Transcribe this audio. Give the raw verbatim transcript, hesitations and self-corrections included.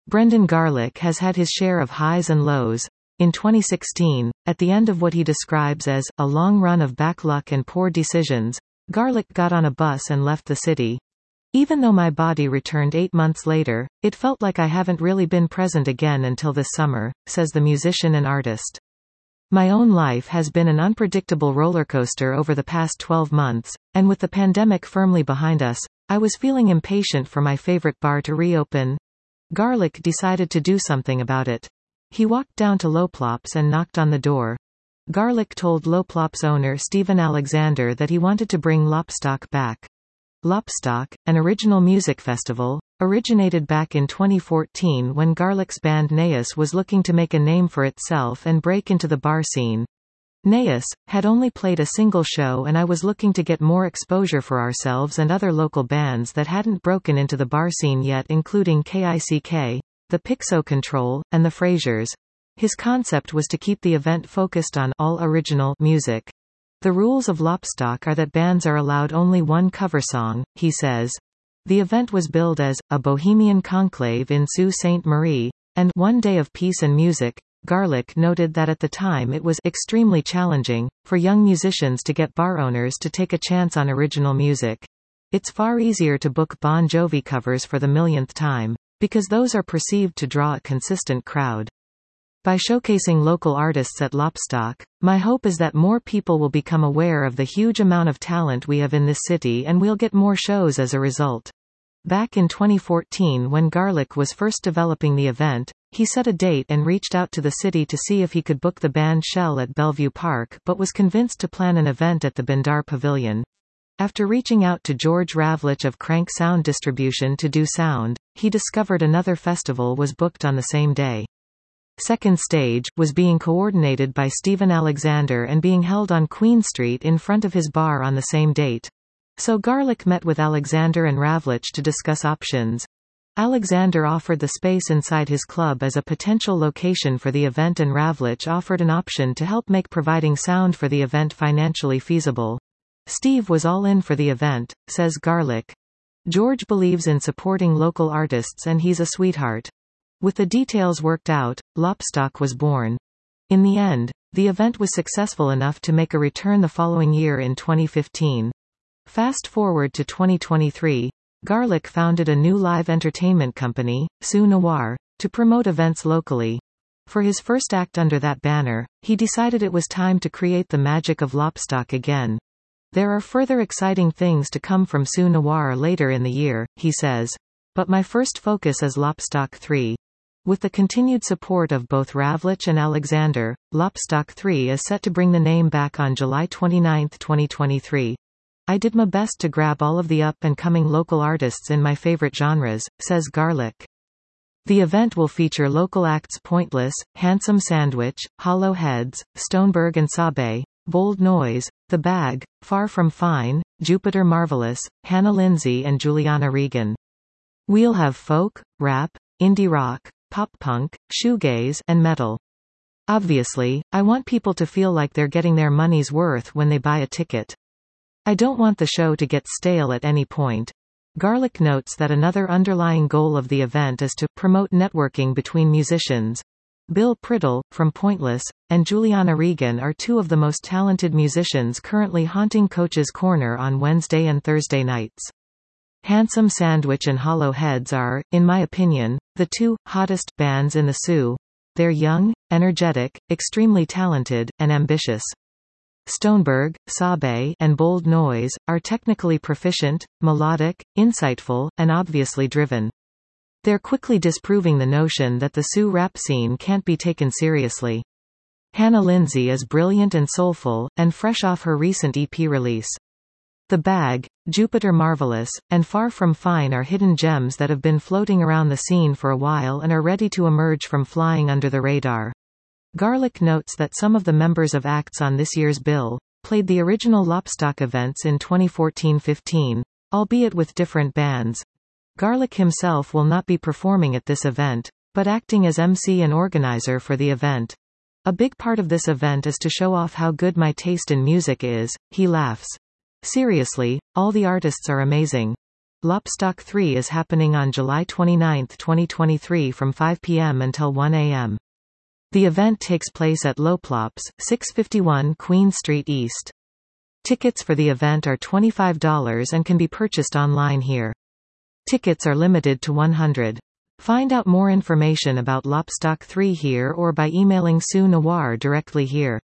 Brendan Garlick has had his share of highs and lows. In twenty sixteen, at the end of what he describes as a long run of bad luck and poor decisions, Garlick got on a bus and left the city. Even though my body returned eight months later, it felt like I haven't really been present again until this summer, says the musician and artist. My own life has been an unpredictable rollercoaster over the past twelve months, and with the pandemic firmly behind us, I was feeling impatient for my favorite bar to reopen. Garlick decided to do something about it. He walked down to Loplops and knocked on the door. Garlick told Loplops owner Stephen Alexander that he wanted to bring Lopstock back. Lopstock, an original music festival, originated back in twenty fourteen when Garlick's band Neas was looking to make a name for itself and break into the bar scene. Neas had only played a single show, and I was looking to get more exposure for ourselves and other local bands that hadn't broken into the bar scene yet, including K I C K, the Pixo Control, and the Frasers. His concept was to keep the event focused on all original music. The rules of Lopstock are that bands are allowed only one cover song, he says. The event was billed as a bohemian conclave in Sault Ste. Marie, and one day of peace and music. Garlick noted that at the time it was extremely challenging for young musicians to get bar owners to take a chance on original music. It's far easier to book Bon Jovi covers for the millionth time, because those are perceived to draw a consistent crowd. By showcasing local artists at Lopstock, my hope is that more people will become aware of the huge amount of talent we have in this city, and we'll get more shows as a result. Back in twenty fourteen, when Garlick was first developing the event, he set a date and reached out to the city to see if he could book the band Shell at Bellevue Park, but was convinced to plan an event at the Bindar Pavilion. After reaching out to George Ravlich of Crank Sound Distribution to do sound, he discovered another festival was booked on the same day. Second Stage was being coordinated by Stephen Alexander and being held on Queen Street in front of his bar on the same date. So Garlick met with Alexander and Ravlich to discuss options. Alexander offered the space inside his club as a potential location for the event, and Ravlich offered an option to help make providing sound for the event financially feasible. Steve was all in for the event, says Garlick. George believes in supporting local artists and he's a sweetheart. With the details worked out, Lopstock was born. In the end, the event was successful enough to make a return the following year in twenty fifteen. Fast forward to twenty twenty-three, Garlick founded a new live entertainment company, Sault Noir, to promote events locally. For his first act under that banner, he decided it was time to create the magic of Lopstock again. There are further exciting things to come from Sault Noir later in the year, he says. But my first focus is Lopstock three. With the continued support of both Ravlich and Alexander, Lopstock three is set to bring the name back on July twenty-ninth, twenty twenty-three. I did my best to grab all of the up-and-coming local artists in my favorite genres, says Garlick. The event will feature local acts Pointless, Handsome Sandwich, Hollow Heads, Stoneberg and Sabe, Bold Noise, The Bag, Far From Fine, Jupiter Marvelous, Hannah Lindsay and Juliana Regan. We'll have folk, rap, indie rock, pop-punk, shoegaze, and metal. Obviously, I want people to feel like they're getting their money's worth when they buy a ticket. I don't want the show to get stale at any point. Garlick notes that another underlying goal of the event is to promote networking between musicians. Bill Priddle, from Pointless, and Juliana Regan are two of the most talented musicians currently haunting Coach's Corner on Wednesday and Thursday nights. Handsome Sandwich and Hollow Heads are, in my opinion, the two hottest bands in the Sault. They're young, energetic, extremely talented, and ambitious. Stoneberg, Sabe, and Bold Noise are technically proficient, melodic, insightful, and obviously driven. They're quickly disproving the notion that the Sault rap scene can't be taken seriously. Hannah Lindsay is brilliant and soulful, and fresh off her recent E P release. The Bag, Jupiter Marvelous, and Far From Fine are hidden gems that have been floating around the scene for a while and are ready to emerge from flying under the radar. Garlick notes that some of the members of acts on this year's bill played the original Lopstock events in twenty fourteen fifteen, albeit with different bands. Garlick himself will not be performing at this event, but acting as M C and organizer for the event. A big part of this event is to show off how good my taste in music is, he laughs. Seriously, all the artists are amazing. Lopstock three is happening on July twenty-ninth twenty twenty-three from five p m until one a m The event takes place at Loplops, six fifty-one Queen Street East. Tickets for the event are twenty-five dollars and can be purchased online here. Tickets are limited to one hundred. Find out more information about Lopstock three here or by emailing Sue Nawar directly here.